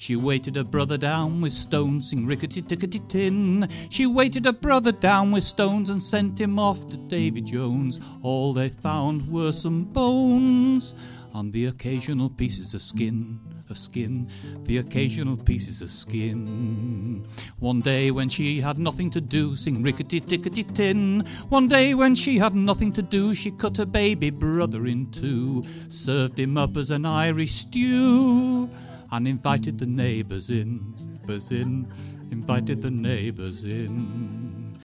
She weighted her brother down with stones, sing rickety-tickety-tin. She weighted her brother down with stones and sent him off to Davy Jones. All they found were some bones and the occasional pieces of skin, the occasional pieces of skin. One day when she had nothing to do, sing rickety-tickety-tin. One day when she had nothing to do, she cut her baby brother in two, served him up as an Irish stew, and invited the neighbours in, invited the neighbours in.